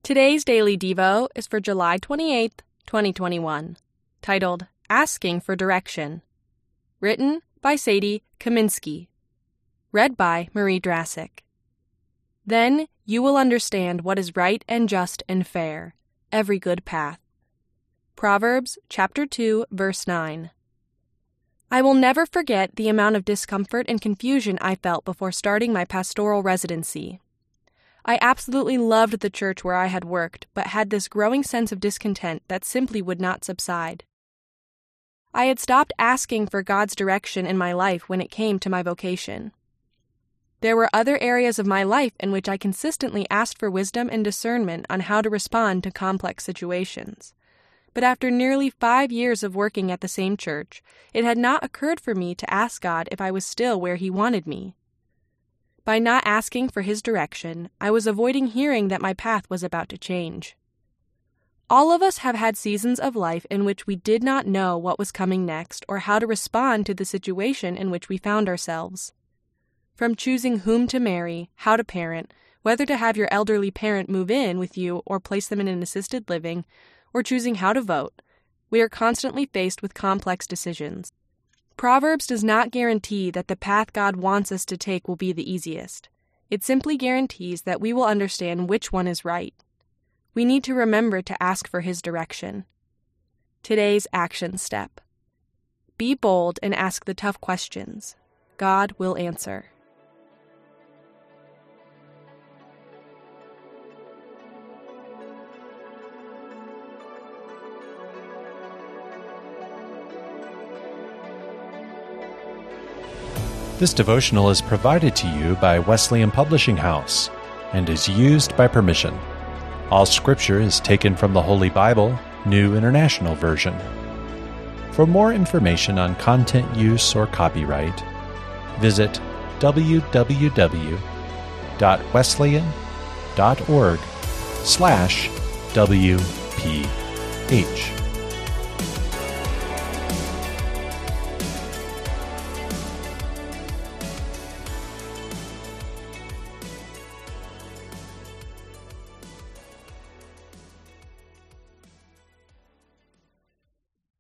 Today's Daily Devo is for July 28th, 2021, titled Asking for Direction. Written by Sadie Kaminsky. Read by Marie Drasick. Then you will understand what is right and just and fair, every good path. Proverbs chapter 2, verse 9. I will never forget the amount of discomfort and confusion I felt before starting my pastoral residency. I absolutely loved the church where I had worked, but had this growing sense of discontent that simply would not subside. I had stopped asking for God's direction in my life when it came to my vocation. There were other areas of my life in which I consistently asked for wisdom and discernment on how to respond to complex situations. But after nearly 5 years of working at the same church, it had not occurred for me to ask God if I was still where He wanted me. By not asking for His direction, I was avoiding hearing that my path was about to change. All of us have had seasons of life in which we did not know what was coming next or how to respond to the situation in which we found ourselves. From choosing whom to marry, how to parent, whether to have your elderly parent move in with you or place them in an assisted living, or choosing how to vote, we are constantly faced with complex decisions. Proverbs does not guarantee that the path God wants us to take will be the easiest. It simply guarantees that we will understand which one is right. We need to remember to ask for His direction. Today's action step. Be bold and ask the tough questions. God will answer. This devotional is provided to you by Wesleyan Publishing House and is used by permission. All scripture is taken from the Holy Bible, New International Version. For more information on content use or copyright, visit www.wesleyan.org/WPH.